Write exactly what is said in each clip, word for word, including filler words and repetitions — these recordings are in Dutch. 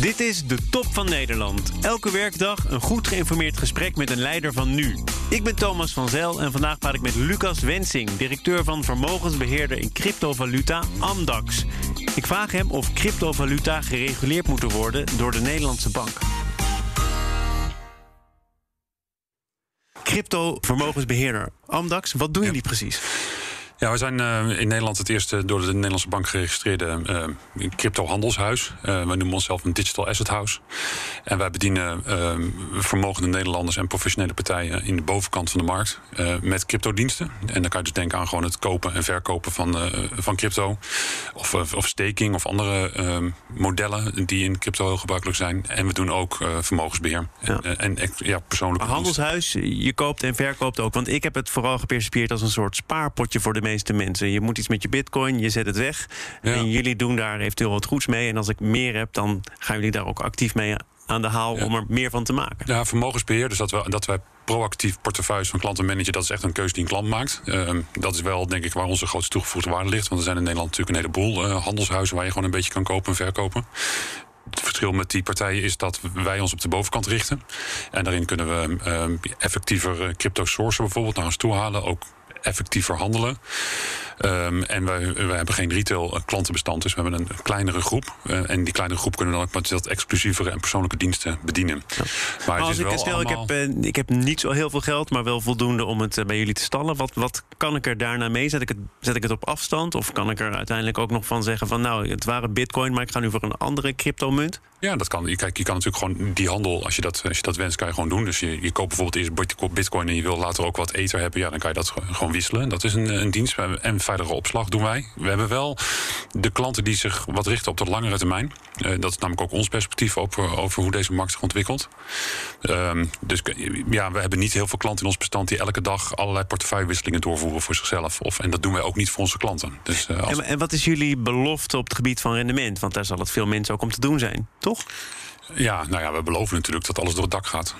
Dit is de Top van Nederland. Elke werkdag een goed geïnformeerd gesprek met een leider van nu. Ik ben Thomas van Zel en vandaag praat ik met Lucas Wensing, directeur van vermogensbeheerder in cryptovaluta Amdax. Ik vraag hem of cryptovaluta gereguleerd moeten worden door de Nederlandse bank. Crypto-vermogensbeheerder Amdax, wat doen Ja. jullie precies? Ja, we zijn uh, in Nederland het eerste door de Nederlandse bank geregistreerde uh, crypto-handelshuis. Uh, we noemen onszelf een digital asset house. En wij bedienen uh, vermogende Nederlanders en professionele partijen in de bovenkant van de markt uh, met cryptodiensten. En dan kan je dus denken aan gewoon het kopen en verkopen van, uh, van crypto. Of, uh, of staking of andere uh, modellen die in crypto heel gebruikelijk zijn. En we doen ook uh, vermogensbeheer. Ja. En, en, en ja, persoonlijke Maar handelshuis, je koopt en verkoopt ook. Want ik heb het vooral gepercipieerd als een soort spaarpotje voor de meeste mensen. Je moet iets met je bitcoin, je zet het weg. Ja. En jullie doen daar eventueel wat goeds mee. En als ik meer heb, dan gaan jullie daar ook actief mee aan de haal Ja. om er meer van te maken. Ja, vermogensbeheer, dus dat, we, dat wij proactief portefeuilles van klanten managen, dat is echt een keuze die een klant maakt. Uh, dat is wel, denk ik, waar onze grootste toegevoegde waarde ligt. Want er zijn in Nederland natuurlijk een heleboel uh, handelshuizen waar je gewoon een beetje kan kopen en verkopen. Het verschil met die partijen is dat wij ons op de bovenkant richten. En daarin kunnen we uh, effectiever crypto sourcen bijvoorbeeld naar ons toe halen. Ook effectiever handelen. Um, en wij, wij hebben geen retail klantenbestand, dus we hebben een kleinere groep. Uh, en die kleinere groep kunnen dan ook met wat exclusievere en persoonlijke diensten bedienen. Ja. Maar, maar het als is ik wel stel, allemaal... ik, heb, uh, ik heb niet zo heel veel geld, maar wel voldoende om het uh, bij jullie te stallen. Wat, wat kan ik er daarna mee? Zet ik, het, zet ik het op afstand? Of kan ik er uiteindelijk ook nog van zeggen van nou, het waren bitcoin, maar ik ga nu voor een andere cryptomunt? Ja, dat kan. Kijk, je kan natuurlijk gewoon die handel, als je dat, als je dat wenst, kan je gewoon doen. Dus je, je koopt bijvoorbeeld eerst bitcoin en je wil later ook wat ether hebben. Ja, dan kan je dat gewoon wisselen. Dat is een, een dienst. En verdere opslag doen wij. We hebben wel de klanten die zich wat richten op de langere termijn. Uh, dat is namelijk ook ons perspectief over, over hoe deze markt zich ontwikkelt. Um, dus ja, we hebben niet heel veel klanten in ons bestand die elke dag allerlei portefeuillewisselingen doorvoeren voor zichzelf. Of, en dat doen wij ook niet voor onze klanten. Dus, uh, als... en, en wat is jullie belofte op het gebied van rendement? Want daar zal het veel mensen ook om te doen zijn, toch? Ja, nou ja, we beloven natuurlijk dat alles door het dak gaat.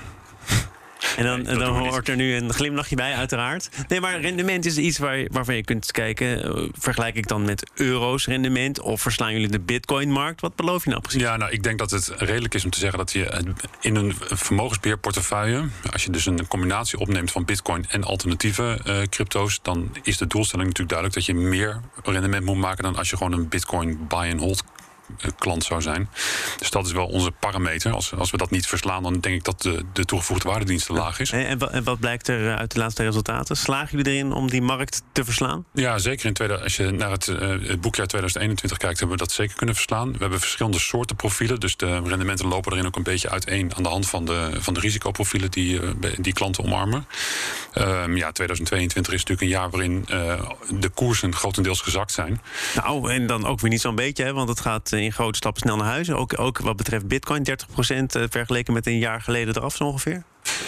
En dan, nee, dan hoort er nu een glimlachje bij, uiteraard. Nee, maar rendement is iets waar, waarvan je kunt kijken. Uh, vergelijk ik dan met euro's rendement? Of verslaan jullie de bitcoinmarkt? Wat beloof je nou precies? Ja, nou, ik denk dat het redelijk is om te zeggen dat je in een vermogensbeheerportefeuille, als je dus een combinatie opneemt van bitcoin en alternatieve uh, crypto's, dan is de doelstelling natuurlijk duidelijk dat je meer rendement moet maken dan als je gewoon een bitcoin buy-and-hold klant zou zijn. Dus dat is wel onze parameter. Als, als we dat niet verslaan, dan denk ik dat de, de toegevoegde waardedienst te laag is. En, en, en wat blijkt er uit de laatste resultaten? Slagen jullie erin om die markt te verslaan? Ja, zeker. In tweede, als je naar het, uh, het boekjaar tweeduizend eenentwintig kijkt, hebben we dat zeker kunnen verslaan. We hebben verschillende soorten profielen. Dus de rendementen lopen erin ook een beetje uiteen aan de hand van de, van de risicoprofielen die, uh, die klanten omarmen. Um, ja, tweeduizend tweeëntwintig is natuurlijk een jaar waarin uh, de koersen grotendeels gezakt zijn. Nou, en dan ook weer niet zo'n beetje, hè, want het gaat in grote stappen snel naar huis. Ook, ook wat betreft bitcoin, dertig procent vergeleken met een jaar geleden eraf zo ongeveer.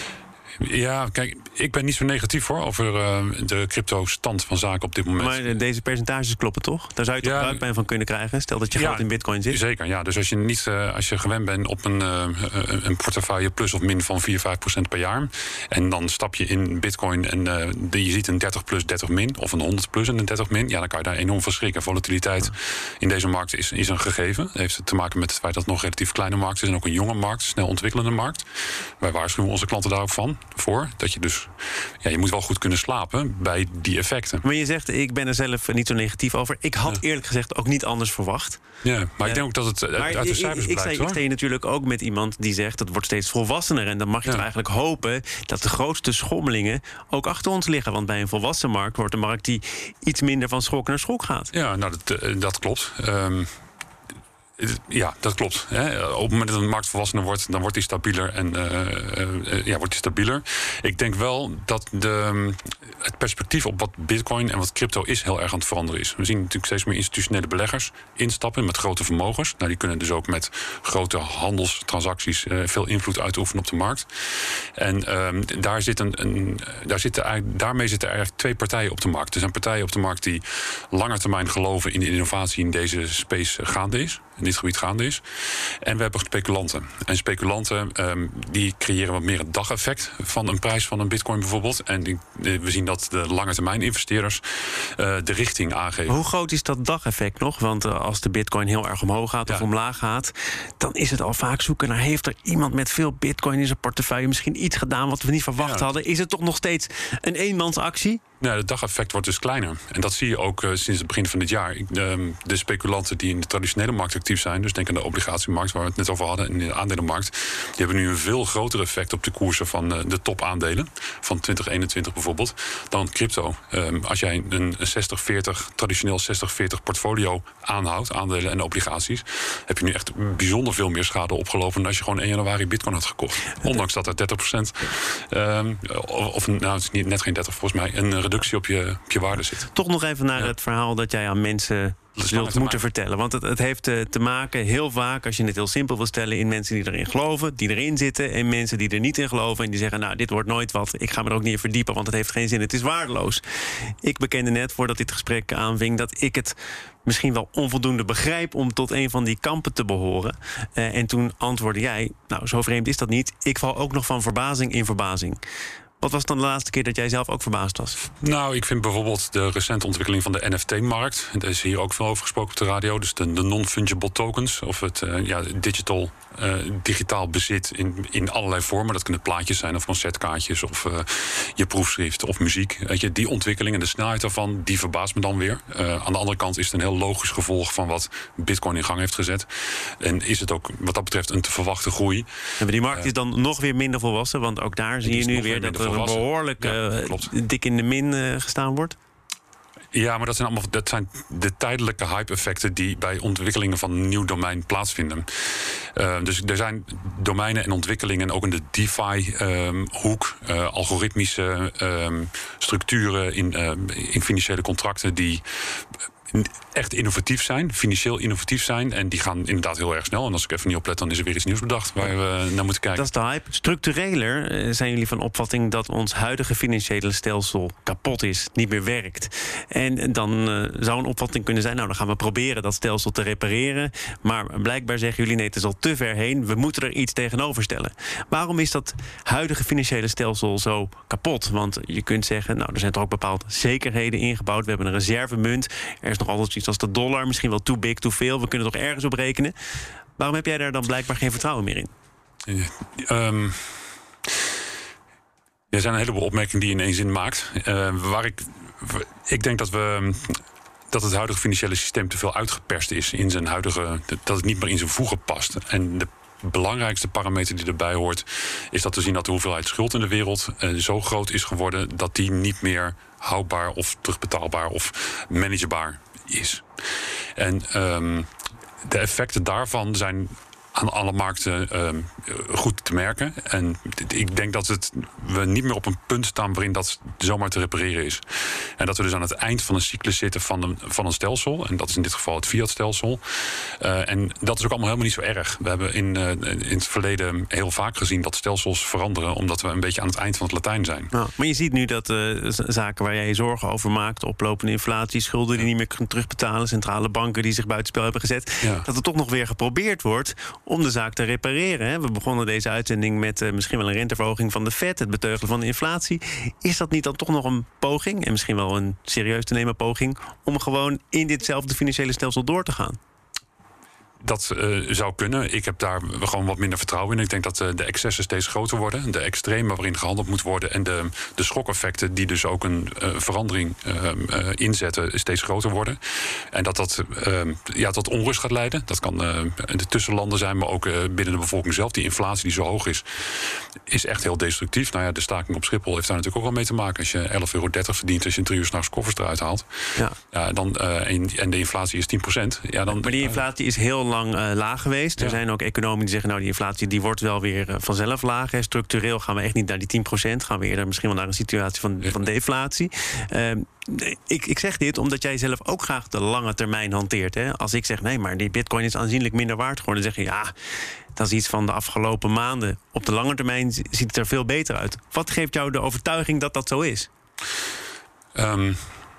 Ja, kijk, ik ben niet zo negatief hoor over uh, de crypto-stand van zaken op dit moment. Maar deze percentages kloppen toch? Daar zou je toch ja, buikpijn van kunnen krijgen? Stel dat je ja, geld in bitcoin zit. Zeker, ja. Dus als je niet uh, als je gewend bent op een, uh, een portefeuille plus of min van vier, vijf procent per jaar. En dan stap je in bitcoin en uh, je ziet een dertig plus, dertig min. Of een honderd plus en een dertig min. Ja, dan kan je daar enorm van schrikken. Volatiliteit ja. in deze markt is, is een gegeven. Dat heeft te maken met het feit dat het nog een relatief kleine markt is. En ook een jonge markt, een snel ontwikkelende markt. Wij waarschuwen onze klanten daar ook van voor. Dat je dus, ja, je moet wel goed kunnen slapen bij die effecten. Maar je zegt, ik ben er zelf niet zo negatief over. Ik had ja. eerlijk gezegd ook niet anders verwacht. Ja, maar uh, ik denk ook dat het maar uit de cijfers ik, blijkt. Ik, hoor. ik sta hier natuurlijk ook met iemand die zegt, dat wordt steeds volwassener. En dan mag je ja. toch eigenlijk hopen dat de grootste schommelingen ook achter ons liggen. Want bij een volwassen markt wordt een markt die iets minder van schok naar schok gaat. Ja, nou, dat, dat klopt. Um, Ja, dat klopt. Hè. Op het moment dat een markt volwassener wordt, dan wordt die stabieler en uh, uh, ja, wordt die stabieler. Ik denk wel dat de, het perspectief op wat bitcoin en wat crypto is heel erg aan het veranderen is. We zien natuurlijk steeds meer institutionele beleggers instappen met grote vermogens. Nou, die kunnen dus ook met grote handelstransacties uh, veel invloed uitoefenen op de markt. En um, daar zit een, een, daar zitten, daarmee zitten er eigenlijk twee partijen op de markt. Er zijn partijen op de markt die langetermijn geloven in de innovatie in deze space gaande is. dit gebied gaande is. En we hebben speculanten. En speculanten um, die creëren wat meer het dageffect van een prijs van een bitcoin bijvoorbeeld. En die, we zien dat de lange termijn investeerders uh, de richting aangeven. Hoe groot is dat dageffect nog? Want uh, als de bitcoin heel erg omhoog gaat of ja. omlaag gaat, dan is het al vaak zoeken naar, heeft er iemand met veel bitcoin in zijn portefeuille misschien iets gedaan wat we niet verwacht ja. hadden? Is het toch nog steeds een eenmansactie? Nou, het dageffect wordt dus kleiner. En dat zie je ook uh, sinds het begin van dit jaar. Ik, uh, de speculanten die in de traditionele markt actief zijn, dus denk aan de obligatiemarkt waar we het net over hadden, en de aandelenmarkt, die hebben nu een veel groter effect op de koersen van uh, de topaandelen, van twintig eenentwintig bijvoorbeeld, dan crypto. Um, als jij een zestig veertig, traditioneel zestig veertig portfolio aanhoudt, aandelen en obligaties, heb je nu echt bijzonder veel meer schade opgelopen dan als je gewoon één januari bitcoin had gekocht. Ondanks dat er dertig procent, um, of nou, het is niet, net geen dertig volgens mij, een reductie op je, op je waarde zit. Toch nog even naar ja. het verhaal dat jij aan mensen zult moeten vertellen. Want het, het heeft uh, te maken heel vaak, als je het heel simpel wil stellen, in mensen die erin geloven, die erin zitten, en mensen die er niet in geloven en die zeggen, nou, dit wordt nooit wat, ik ga me er ook niet in verdiepen, want het heeft geen zin, het is waardeloos. Ik bekende net, voordat dit gesprek aanving, dat ik het misschien wel onvoldoende begrijp om tot een van die kampen te behoren. Uh, en toen antwoordde jij, nou, zo vreemd is dat niet. Ik val ook nog van verbazing in verbazing. Wat was dan de laatste keer dat jij zelf ook verbaasd was? Nou, ik vind bijvoorbeeld de recente ontwikkeling van de N F T-markt. Er is hier ook veel over gesproken op de radio. Dus de, de non-fungible tokens, of het uh, ja, digital, uh, digitaal bezit in, in allerlei vormen. Dat kunnen plaatjes zijn, of concertkaartjes, of uh, je proefschrift, of muziek. Weet je, die ontwikkeling en de snelheid daarvan, die verbaast me dan weer. Uh, aan de andere kant is het een heel logisch gevolg van wat Bitcoin in gang heeft gezet. En is het ook wat dat betreft een te verwachten groei. En die markt uh, is dan nog weer minder volwassen, want ook daar zie je nu weer dat er behoorlijk ja, uh, dik in de min uh, gestaan wordt? Ja, maar dat zijn allemaal dat zijn de tijdelijke hype-effecten die bij ontwikkelingen van een nieuw domein plaatsvinden. Uh, dus er zijn domeinen en ontwikkelingen, ook in de DeFi-hoek, um, uh, algoritmische um, structuren in, uh, in financiële contracten die echt innovatief zijn, financieel innovatief zijn. En die gaan inderdaad heel erg snel. En als ik even niet oplet, dan is er weer iets nieuws bedacht waar we naar moeten kijken. Dat is de hype. Structureler zijn jullie van opvatting dat ons huidige financiële stelsel kapot is, niet meer werkt. En dan uh, zou een opvatting kunnen zijn, nou, dan gaan we proberen dat stelsel te repareren. Maar blijkbaar zeggen jullie, nee, het is al te ver heen. We moeten er iets tegenover stellen. Waarom is dat huidige financiële stelsel zo kapot? Want je kunt zeggen, nou, er zijn toch ook bepaalde zekerheden ingebouwd. We hebben een reservemunt. Er is nog altijd iets als de dollar, misschien wel too big, too veel. We kunnen toch ergens op rekenen. Waarom heb jij daar dan blijkbaar geen vertrouwen meer in? Um, er zijn een heleboel opmerkingen die je in één zin maakt. Uh, waar ik, ik denk dat we dat het huidige financiële systeem te veel uitgeperst is in zijn huidige, dat het niet meer in zijn voegen past. En de belangrijkste parameter die erbij hoort, is dat we zien dat de hoeveelheid schuld in de wereld uh, zo groot is geworden dat die niet meer houdbaar of terugbetaalbaar of managebaar is. En um, de effecten daarvan zijn aan alle markten um, goed te merken. En ik denk dat het, we niet meer op een punt staan waarin dat zomaar te repareren is. En dat we dus aan het eind van een cyclus zitten van een, van een stelsel. En dat is in dit geval het fiat-stelsel. Uh, en dat is ook allemaal helemaal niet zo erg. We hebben in, uh, in het verleden heel vaak gezien dat stelsels veranderen, omdat we een beetje aan het eind van het Latijn zijn. Nou, maar je ziet nu dat uh, zaken waar jij je zorgen over maakt, oplopende inflatie, schulden die niet meer kunnen terugbetalen, centrale banken die zich buitenspel hebben gezet, ja. dat er toch nog weer geprobeerd wordt om de zaak te repareren. Hè? We begonnen deze uitzending met uh, misschien wel een renteverhoging van de Fed, het beteugelen van de inflatie. Is dat niet dan toch nog een poging, en misschien wel een serieus te nemen poging, om gewoon in ditzelfde financiële stelsel door te gaan? Dat uh, zou kunnen. Ik heb daar gewoon wat minder vertrouwen in. Ik denk dat uh, de excessen steeds groter worden. De extreme waarin gehandeld moet worden. En de, de schokeffecten die dus ook een uh, verandering uh, uh, inzetten steeds groter worden. En dat dat uh, ja, tot onrust gaat leiden. Dat kan uh, de tussenlanden zijn, maar ook uh, binnen de bevolking zelf. Die inflatie die zo hoog is, is echt heel destructief. Nou ja, de staking op Schiphol heeft daar natuurlijk ook wel mee te maken. Als je elf euro dertig verdient als je een drie uur 's nachts koffers eruit haalt. Ja. Ja, dan, uh, en, en de inflatie is tien procent. Ja, dan, maar die inflatie is heel lang Uh, laag geweest. Er ja. zijn ook economen die zeggen, nou, die inflatie die wordt wel weer uh, vanzelf laag. Hè. Structureel gaan we echt niet naar die tien procent. Gaan we eerder misschien wel naar een situatie van, ja. van deflatie. Uh, ik, ik zeg dit omdat jij zelf ook graag de lange termijn hanteert. Hè. Als ik zeg, nee, maar die bitcoin is aanzienlijk minder waard geworden, dan zeg je, ja, dat is iets van de afgelopen maanden. Op de lange termijn ziet het er veel beter uit. Wat geeft jou de overtuiging dat dat zo is? Um.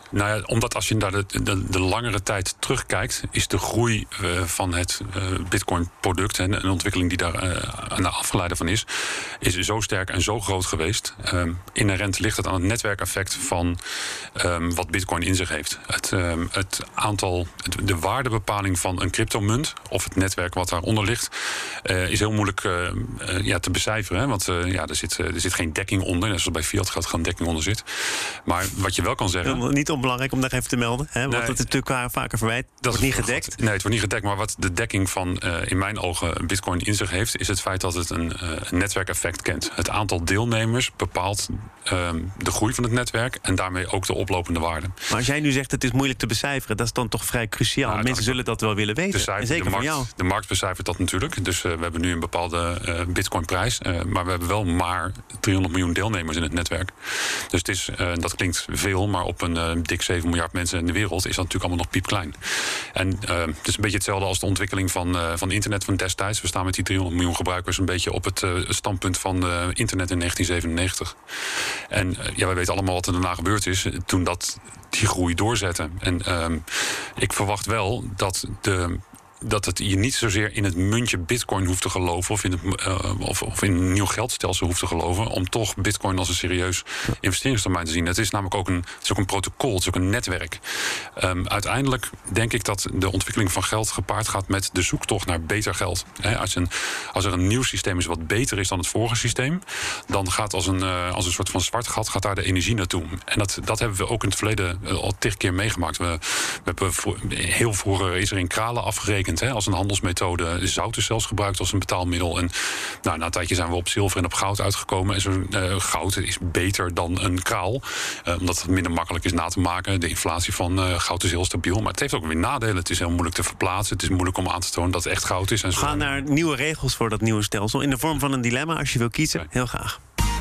Nou ja, omdat als je naar de, de, de langere tijd terugkijkt, is de groei uh, van het uh, Bitcoin-product en een ontwikkeling die daar uh, aan de afgeleide van is, is zo sterk en zo groot geweest. Um, inherent ligt het aan het netwerkeffect van um, wat Bitcoin in zich heeft. Het, um, het aantal, het, de waardebepaling van een cryptomunt of het netwerk wat daaronder ligt, uh, is heel moeilijk uh, uh, ja, te becijferen. Hè? Want uh, ja, er, zit, uh, er zit geen dekking onder. Net zoals bij fiat geld geen dekking onder zit. Maar wat je wel kan zeggen. Ja, niet onbelangrijk om daar even te melden. Hè? Want nee, het is natuurlijk vaker verwijt. Het wordt niet gedekt. God. Nee, het wordt niet gedekt. Maar wat de dekking van uh, in mijn ogen Bitcoin in zich heeft, is het feit dat het een, uh, een netwerkeffect kent. Het aantal deelnemers bepaalt uh, de groei van het netwerk en daarmee ook de oplopende waarde. Maar als jij nu zegt het is moeilijk te becijferen, dat is dan toch vrij cruciaal. Nou, Mensen zullen dat wel willen weten. Cijfer, en zeker de, markt, van jou. de markt becijfert dat natuurlijk. Dus uh, we hebben nu een bepaalde uh, Bitcoin-prijs. Uh, maar we hebben wel maar driehonderd miljoen deelnemers in het netwerk. Dus het is, uh, dat klinkt veel, maar op een uh, dik zeven miljard mensen in de wereld is dat natuurlijk allemaal nog piepklein. En uh, het is een beetje hetzelfde als de ontwikkeling van, uh, van internet van destijds. We staan met die driehonderd miljoen gebruikers een beetje op het uh, standpunt van uh, internet in negentien zevenennegentig. En uh, ja, wij weten allemaal wat er daarna gebeurd is toen dat die groei doorzette. En uh, ik verwacht wel dat de dat het je niet zozeer in het muntje Bitcoin hoeft te geloven of in, het, uh, of, of in een nieuw geldstelsel hoeft te geloven om toch Bitcoin als een serieus investeringstermijn te zien. Het is namelijk ook een, het is ook een protocol, het is ook een netwerk. Um, uiteindelijk denk ik dat de ontwikkeling van geld gepaard gaat met de zoektocht naar beter geld. He, als, een, als er een nieuw systeem is wat beter is dan het vorige systeem, dan gaat als een, uh, als een soort van zwart gat gaat daar de energie naartoe. En dat, dat hebben we ook in het verleden al tig keer meegemaakt. We, we hebben voor, heel vroeger is er in kralen afgerekend. He, als een handelsmethode. Zout is zelfs gebruikt als een betaalmiddel. En nou, na een tijdje zijn we op zilver en op goud uitgekomen. En zo, uh, goud is beter dan een kraal. Uh, omdat het minder makkelijk is na te maken. De inflatie van uh, goud is heel stabiel. Maar het heeft ook weer nadelen. Het is heel moeilijk te verplaatsen. Het is moeilijk om aan te tonen dat het echt goud is. En zo. We gaan naar nieuwe regels voor dat nieuwe stelsel. In de vorm van een dilemma. Als je wil kiezen, okay. Heel graag.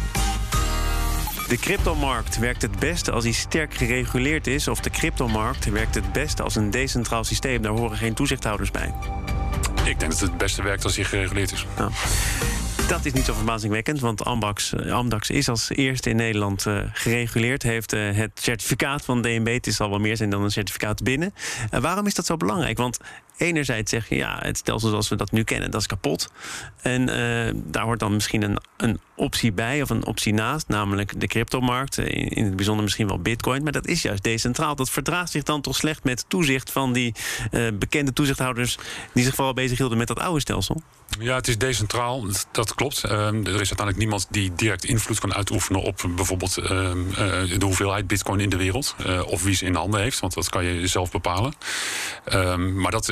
De cryptomarkt werkt het beste als hij sterk gereguleerd is, of de cryptomarkt werkt het beste als een decentraal systeem. Daar horen geen toezichthouders bij. Ik denk dat het het beste werkt als hij gereguleerd is. Nou, dat is niet zo verbazingwekkend, want Amdax, Amdax is als eerste in Nederland uh, gereguleerd. Heeft uh, het certificaat van D N B, het is al wel meer zijn dan een certificaat binnen. Uh, waarom is dat zo belangrijk? Want enerzijds zeg je, ja, het stelsel zoals we dat nu kennen, dat is kapot. En uh, daar hoort dan misschien een, een optie bij of een optie naast, namelijk de cryptomarkt. In, in het bijzonder misschien wel Bitcoin, maar dat is juist decentraal. Dat verdraagt zich dan toch slecht met toezicht van die uh, bekende toezichthouders die zich vooral bezighielden met dat oude stelsel? Ja, het is decentraal, dat klopt. Uh, er is uiteindelijk niemand die direct invloed kan uitoefenen op bijvoorbeeld uh, uh, de hoeveelheid bitcoin in de wereld. Uh, of wie ze in handen heeft, want dat kan je zelf bepalen. Uh, maar dat,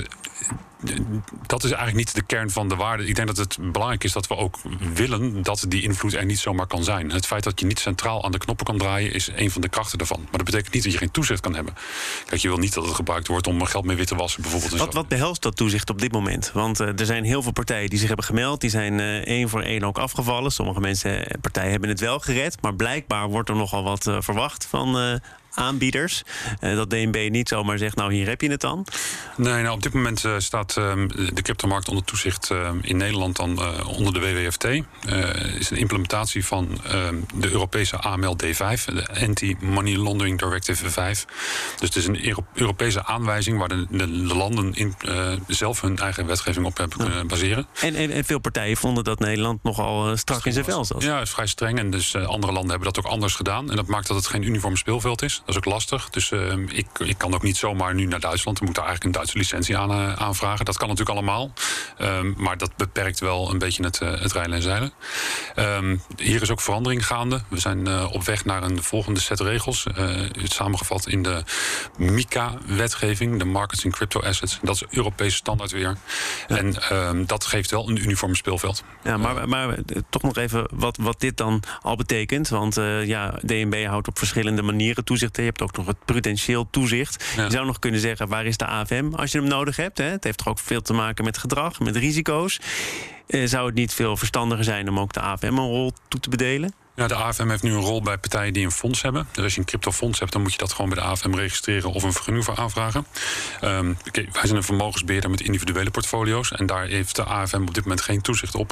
dat is eigenlijk niet de kern van de waarde. Ik denk dat het belangrijk is dat we ook willen dat die invloed er niet zomaar kan zijn. Het feit dat je niet centraal aan de knoppen kan draaien is een van de krachten daarvan. Maar dat betekent niet dat je geen toezicht kan hebben. Kijk, je wil niet dat het gebruikt wordt om geld mee wit te wassen bijvoorbeeld. Wat, wat behelst dat toezicht op dit moment? Want uh, er zijn heel veel partijen die zich hebben gemeld. Die zijn uh, één voor één ook afgevallen. Sommige mensen, partijen hebben het wel gered. Maar blijkbaar wordt er nogal wat uh, verwacht van uh, aanbieders. Uh, dat D N B niet zomaar zegt, nou hier heb je het dan. Nee, nou, op dit moment uh, staat uh, de cryptomarkt onder toezicht uh, in Nederland dan uh, onder de W W F T. Uh, is een implementatie van uh, de Europese A M L D vijf, de Anti-Money Laundering Directive vijf. Dus het is een Euro- Europese aanwijzing waar de, de, de landen in, uh, zelf hun eigen wetgeving op hebben kunnen ja. baseren. En, en, en veel partijen vonden dat Nederland nogal uh, strak in zijn vel zat. Ja, het is vrij streng. En dus uh, andere landen hebben dat ook anders gedaan. En dat maakt dat het geen uniform speelveld is. Dat is ook lastig. Dus uh, ik, ik kan ook niet zomaar nu naar Duitsland. Dan moet daar eigenlijk een Duitse licentie aan uh, aanvragen. Dat kan natuurlijk allemaal. Um, maar dat beperkt wel een beetje het, uh, het rijden en zeilen. Um, hier is ook verandering gaande. We zijn uh, op weg naar een volgende set regels. Uh, het samengevat in de MiCA-wetgeving. De Markets in Crypto Assets. Dat is Europese standaard weer. Ja. En um, dat geeft wel een uniform speelveld. Ja, maar, maar toch nog even wat, wat dit dan al betekent. Want uh, ja, D N B houdt op verschillende manieren toezicht. Je hebt ook nog het prudentieel toezicht. Ja. Je zou nog kunnen zeggen, waar is de A F M als je hem nodig hebt? Hè? Het heeft toch ook veel te maken met gedrag, met risico's. Uh, zou het niet veel verstandiger zijn om ook de A F M een rol toe te bedelen? Ja, de A F M heeft nu een rol bij partijen die een fonds hebben. Dus als je een cryptofonds hebt, dan moet je dat gewoon bij de A F M registreren of een vergunning voor aanvragen. Um, wij zijn een vermogensbeheerder met individuele portfolio's. En daar heeft de A F M op dit moment geen toezicht op.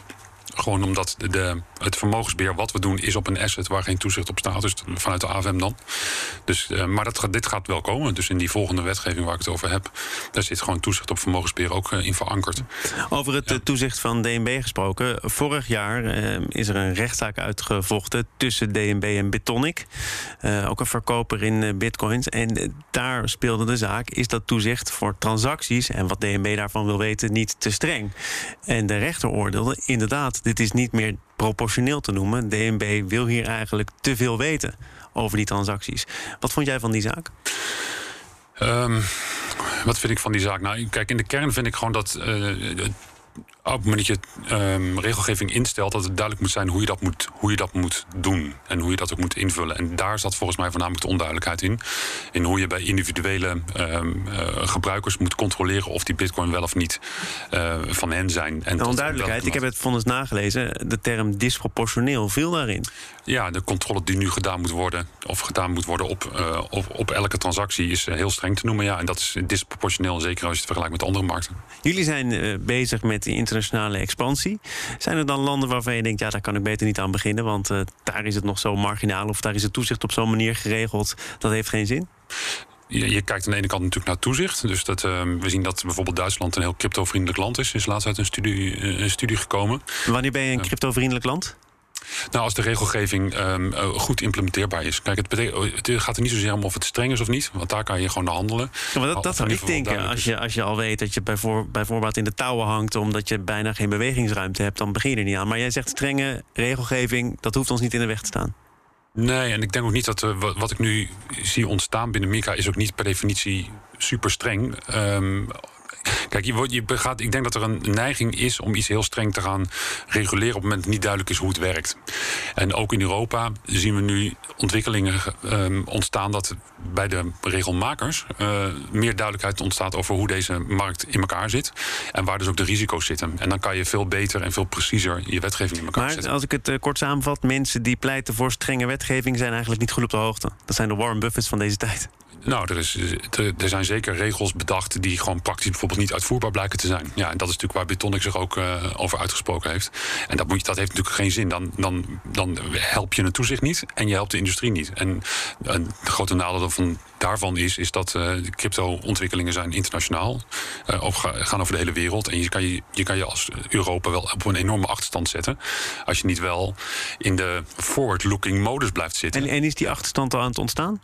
Gewoon omdat de, het vermogensbeheer wat we doen is op een asset waar geen toezicht op staat. Dus vanuit de A F M dan. Dus, uh, maar dat, dit gaat wel komen. Dus in die volgende wetgeving waar ik het over heb, daar zit gewoon toezicht op vermogensbeheer ook uh, in verankerd. Over het ja. toezicht van D N B gesproken. Vorig jaar uh, is er een rechtszaak uitgevochten tussen D N B en Bitonic. Uh, ook een verkoper in uh, bitcoins. En uh, daar speelde de zaak, is dat toezicht voor transacties en wat D N B daarvan wil weten niet te streng. En de rechter oordeelde, inderdaad, dit is niet meer proportioneel te noemen. D N B wil hier eigenlijk te veel weten over die transacties. Wat vond jij van die zaak? Um, wat vind ik van die zaak? Nou, kijk, in de kern vind ik gewoon dat Uh, op het moment dat je um, regelgeving instelt, dat het duidelijk moet zijn hoe je dat moet, hoe je dat moet doen. En hoe je dat ook moet invullen. En daar zat volgens mij voornamelijk de onduidelijkheid in. In hoe je bij individuele um, uh, gebruikers moet controleren of die bitcoin wel of niet uh, van hen zijn. En de onduidelijkheid, ik heb het vonnis nagelezen, de term disproportioneel viel daarin. Ja, de controle die nu gedaan moet worden, of gedaan moet worden op, uh, op, op elke transactie, is uh, heel streng te noemen. Ja, en dat is disproportioneel, zeker als je het vergelijkt met andere markten. Jullie zijn uh, bezig met die internationale expansie. Zijn er dan landen waarvan je denkt, ja, daar kan ik beter niet aan beginnen, want uh, daar is het nog zo marginaal of daar is het toezicht op zo'n manier geregeld, dat heeft geen zin? Je, je kijkt aan de ene kant natuurlijk naar toezicht. Dus dat, uh, we zien dat bijvoorbeeld Duitsland een heel cryptovriendelijk land is. Is laatst uit een studie, uh, een studie gekomen. Wanneer ben je een cryptovriendelijk land? Nou, als de regelgeving um, goed implementeerbaar is. Kijk, het, betekent, het gaat er niet zozeer om of het streng is of niet. Want daar kan je gewoon naar handelen. Ja, maar dat, dat zou ik denken. Als je, als je al weet dat je bijvoor, bijvoorbeeld in de touwen hangt omdat je bijna geen bewegingsruimte hebt, dan begin je er niet aan. Maar jij zegt strenge regelgeving, dat hoeft ons niet in de weg te staan. Nee, en ik denk ook niet dat uh, wat ik nu zie ontstaan binnen MiCA is ook niet per definitie super streng. Um, Kijk, je, je gaat, ik denk dat er een neiging is om iets heel streng te gaan reguleren op het moment dat het niet duidelijk is hoe het werkt. En ook in Europa zien we nu ontwikkelingen um, ontstaan dat bij de regelmakers uh, meer duidelijkheid ontstaat over hoe deze markt in elkaar zit. En waar dus ook de risico's zitten. En dan kan je veel beter en veel preciezer je wetgeving in elkaar maar zetten. Als ik het uh, kort samenvat, mensen die pleiten voor strenge wetgeving zijn eigenlijk niet goed op de hoogte. Dat zijn de Warren Buffetts van deze tijd. Nou, er, is, er zijn zeker regels bedacht die gewoon praktisch bijvoorbeeld niet uitvoerbaar blijken te zijn. Ja, en dat is natuurlijk waar Bitonic zich ook uh, over uitgesproken heeft. En dat, moet je, dat heeft natuurlijk geen zin. Dan, dan, dan help je het toezicht niet en je helpt de industrie niet. En een grote nadeel van, daarvan is, is dat uh, de crypto-ontwikkelingen zijn internationaal. Uh, of gaan over de hele wereld. En je kan je, je kan je als Europa wel op een enorme achterstand zetten. Als je niet wel in de forward-looking modus blijft zitten. En, en is die achterstand al aan het ontstaan?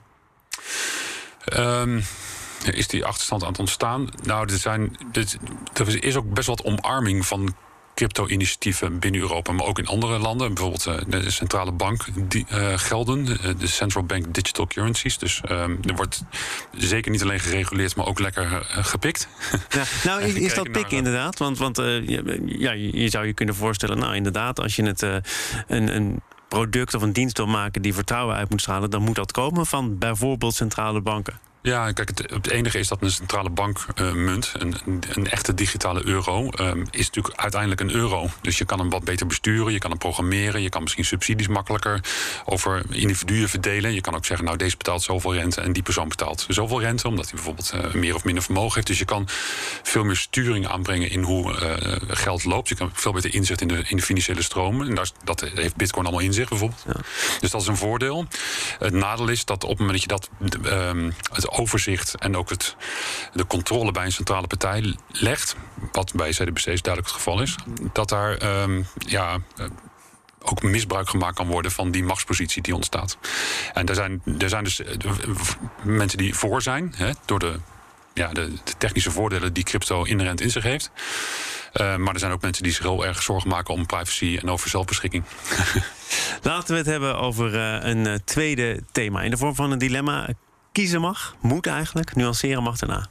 Um, is die achterstand aan het ontstaan? Nou, er, zijn, er is ook best wat omarming van crypto-initiatieven binnen Europa, maar ook in andere landen. Bijvoorbeeld de centrale bank die, uh, gelden, de Central Bank Digital Currencies. Dus um, er wordt zeker niet alleen gereguleerd, maar ook lekker uh, gepikt. Ja, nou, is, is dat pikken inderdaad? Want, want uh, ja, je zou je kunnen voorstellen, nou inderdaad, als je het uh, een... een product of een dienst wil maken die vertrouwen uit moet stralen, dan moet dat komen van bijvoorbeeld centrale banken. Ja, kijk, het, het enige is dat een centrale bankmunt, uh, een, een, een echte digitale euro, um, is natuurlijk uiteindelijk een euro. Dus je kan hem wat beter besturen, je kan hem programmeren, je kan misschien subsidies makkelijker over individuen verdelen. Je kan ook zeggen, nou, deze betaalt zoveel rente en die persoon betaalt zoveel rente, omdat hij bijvoorbeeld uh, meer of minder vermogen heeft. Dus je kan veel meer sturing aanbrengen in hoe uh, geld loopt. Je kan veel beter inzicht in de, in de financiële stromen. En daar, dat heeft Bitcoin allemaal in zich, bijvoorbeeld. Ja. Dus dat is een voordeel. Het nadeel is dat op het moment dat je dat um, het overzicht en ook het, de controle bij een centrale partij legt, wat bij C D B C's duidelijk het geval is, dat daar um, ja, ook misbruik gemaakt kan worden van die machtspositie die ontstaat. En er zijn, er zijn dus mensen die voor zijn, hè, door de, ja, de, de technische voordelen die crypto inherent in zich heeft. Uh, maar er zijn ook mensen die zich heel erg zorgen maken om privacy en over zelfbeschikking. Laten we het hebben over uh, een uh, tweede thema in de vorm van een dilemma. Kiezen mag, moet eigenlijk, nuanceren mag daarna.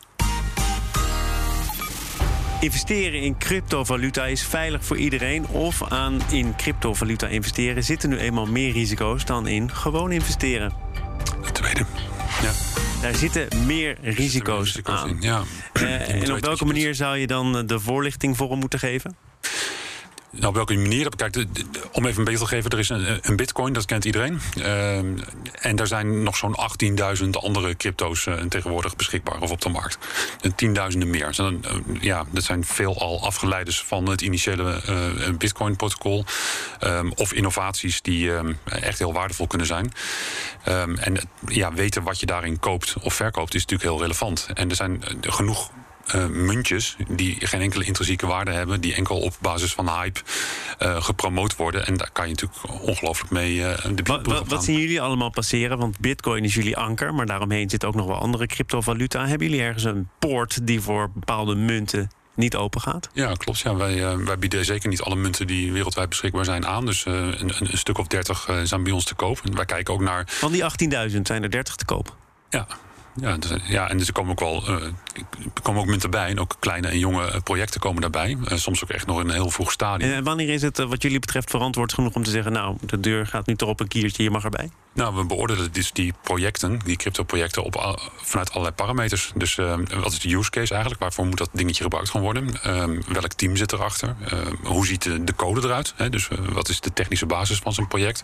Investeren in cryptovaluta is veilig voor iedereen, of aan in cryptovaluta investeren zitten nu eenmaal meer risico's dan in gewoon investeren. De tweede, ja. Daar zitten meer risico's, risico's aan. In, ja. Uh, en op welke manier zou je dan de voorlichting voor hem moeten geven? Nou, op welke manier? Kijk, de, de, om even een beeld te geven, er is een, een bitcoin, dat kent iedereen. Uh, en er zijn nog zo'n achttienduizend andere crypto's uh, tegenwoordig beschikbaar of op de markt. En tienduizenden meer. Dus dan, uh, ja, dat zijn veelal afgeleiders van het initiële uh, bitcoin-protocol. Um, of innovaties die um, echt heel waardevol kunnen zijn. Um, en ja, weten wat je daarin koopt of verkoopt is natuurlijk heel relevant. En er zijn uh, genoeg Uh, muntjes die geen enkele intrinsieke waarde hebben, die enkel op basis van hype uh, gepromoot worden. En daar kan je natuurlijk ongelooflijk mee uh, de wat, wat, wat zien jullie allemaal passeren? Want bitcoin is jullie anker, maar daaromheen zitten ook nog wel andere cryptovaluta. Hebben jullie ergens een poort die voor bepaalde munten niet open gaat? Ja, klopt. Ja. Wij, uh, wij bieden zeker niet alle munten die wereldwijd beschikbaar zijn aan. Dus uh, een, een, een stuk of dertig uh, zijn bij ons te koop. En wij kijken ook naar... Van die achttienduizend zijn er dertig te koop? Ja. Ja, dus, ja, en dus er komen ook wel uh, er komen ook munten bij. En ook kleine en jonge projecten komen daarbij. Uh, soms ook echt nog in een heel vroeg stadium. En wanneer is het uh, wat jullie betreft verantwoord genoeg om te zeggen... nou, de deur gaat nu toch op een kiertje, je mag erbij? Nou, we beoordelen dus die projecten, die crypto-projecten... Op, uh, vanuit allerlei parameters. Dus uh, wat is de use case eigenlijk? Waarvoor moet dat dingetje gebruikt gaan worden? Uh, welk team zit erachter? Uh, hoe ziet de, de code eruit? Hè? Dus uh, wat is de technische basis van zo'n project?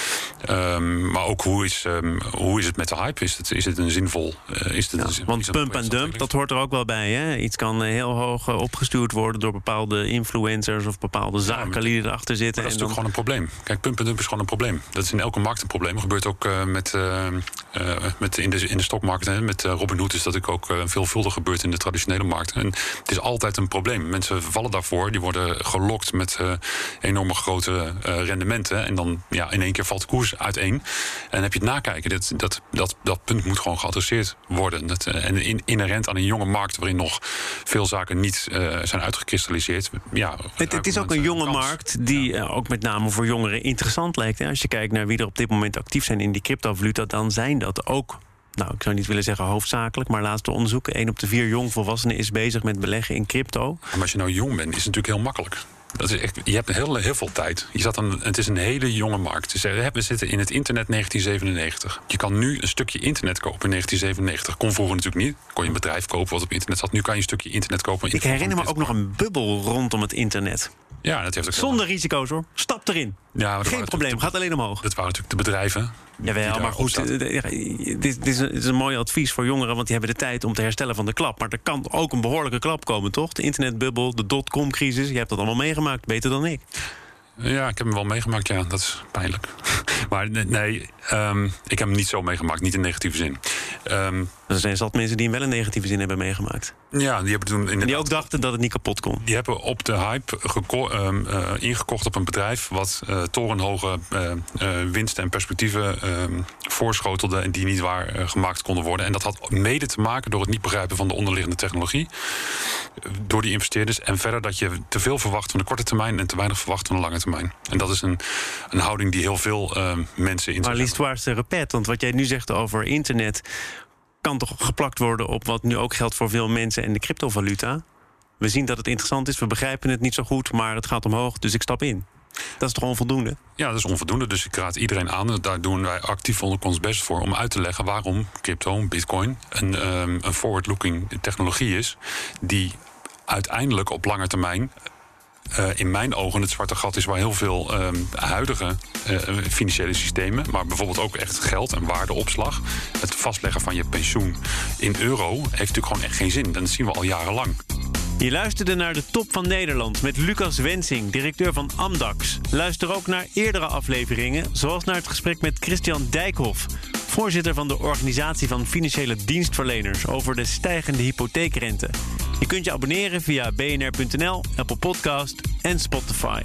Uh, maar ook hoe is, um, hoe is het met de hype? Is het, is het een zinvol... Uh, is het ja, een, want is pump en dump, dat hoort er ook wel bij. Hè? Iets kan heel hoog opgestuurd worden door bepaalde influencers of bepaalde zaken die erachter zitten. Dat is en natuurlijk dan... gewoon een probleem. Kijk, pump en dump is gewoon een probleem. Dat is in elke markt een probleem. Dat gebeurt ook uh, met, uh, uh, met in de, in de stokmarkt. Hè. Met uh, Robinhood is dat ook uh, veelvuldig gebeurt in de traditionele markt. En het is altijd een probleem. Mensen vallen daarvoor. Die worden gelokt met uh, enorme grote uh, rendementen. En dan ja, in één keer valt de koers uiteen. En dan heb je het nakijken. Dat, dat, dat, dat punt moet gewoon geadresseerd worden. Dat, uh, en in, inherent aan een jonge markt waarin nog veel zaken niet uh, zijn uitgekristalliseerd. Ja, het, het is ook een jonge kans. markt die ja. uh, ook met name voor jongeren interessant lijkt. Hè? Als je kijkt naar wie er op dit moment actief zijn in die cryptovaluta, dan zijn dat ook, nou, ik zou niet willen zeggen hoofdzakelijk, maar laatste onderzoeken, één op de vier jongvolwassenen is bezig met beleggen in crypto. Maar als je nou jong bent, is het natuurlijk heel makkelijk. Dat is echt, je hebt heel, heel veel tijd. Je zat aan, het is een hele jonge markt. Dus we zitten in het internet negentien zevenennegentig. Je kan nu een stukje internet kopen in negentien zevenennegentig. Kon vroeger natuurlijk niet. Kon je een bedrijf kopen wat op internet zat. Nu kan je een stukje internet kopen. Ik herinner me ook nog een bubbel rondom het internet. Ja, dat heeft ook zonder risico's hoor. Stap erin. Ja, geen probleem, de, gaat alleen omhoog. Dat waren natuurlijk de bedrijven. Jawel, maar goed, dit, dit, is een, dit is een mooi advies voor jongeren, want die hebben de tijd om te herstellen van de klap. Maar er kan ook een behoorlijke klap komen, toch? De internetbubbel, de dotcom-crisis, je hebt dat allemaal meegemaakt, beter dan ik. Ja, ik heb hem wel meegemaakt, ja, dat is pijnlijk. Maar nee, um, ik heb hem niet zo meegemaakt, niet in negatieve zin. Um, er zijn zat mensen die hem wel in negatieve zin hebben meegemaakt. Ja, die hebben toen inderdaad... En die ook dachten dat het niet kapot kon. Die hebben op de hype geko- um, uh, ingekocht op een bedrijf wat uh, torenhoge uh, uh, winsten en perspectieven uh, voorschotelde en die niet waar uh, gemaakt konden worden. En dat had mede te maken door het niet begrijpen van de onderliggende technologie. Uh, door die investeerders. En verder dat je te veel verwacht van de korte termijn en te weinig verwacht van de lange termijn. En dat is een, een houding die heel veel uh, mensen in. Maar l'histoire se répète, want wat jij nu zegt over internet kan toch geplakt worden op wat nu ook geldt voor veel mensen en de cryptovaluta. We zien dat het interessant is, we begrijpen het niet zo goed, maar het gaat omhoog, dus ik stap in. Dat is toch onvoldoende? Ja, dat is onvoldoende. Dus ik raad iedereen aan, daar doen wij actief ons best voor, om uit te leggen waarom crypto, bitcoin, een, um, een forward-looking technologie is die uiteindelijk op lange termijn Uh, in mijn ogen het zwarte gat is waar heel veel uh, huidige uh, financiële systemen, maar bijvoorbeeld ook echt geld en waardeopslag, het vastleggen van je pensioen in euro, heeft natuurlijk gewoon echt geen zin. En dat zien we al jarenlang. Je luisterde naar de Top van Nederland met Lucas Wensing, directeur van Amdax. Luister ook naar eerdere afleveringen, zoals naar het gesprek met Christian Dijkhoff, voorzitter van de Organisatie van Financiële Dienstverleners, over de stijgende hypotheekrente. Je kunt je abonneren via b n r punt n l, Apple Podcast en Spotify.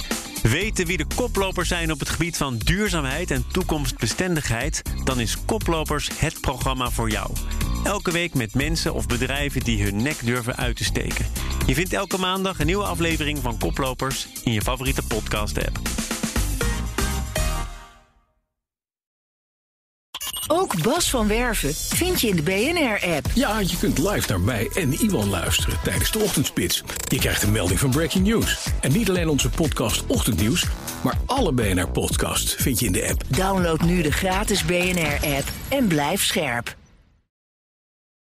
Weten wie de koplopers zijn op het gebied van duurzaamheid en toekomstbestendigheid? Dan is Koplopers het programma voor jou. Elke week met mensen of bedrijven die hun nek durven uit te steken. Je vindt elke maandag een nieuwe aflevering van Koplopers in je favoriete podcast-app. Ook Bas van Werven vind je in de B N R-app. Ja, je kunt live naar mij en Iwan luisteren tijdens de ochtendspits. Je krijgt een melding van Breaking News. En niet alleen onze podcast Ochtendnieuws, maar alle B N R-podcasts vind je in de app. Download nu de gratis B N R-app en blijf scherp.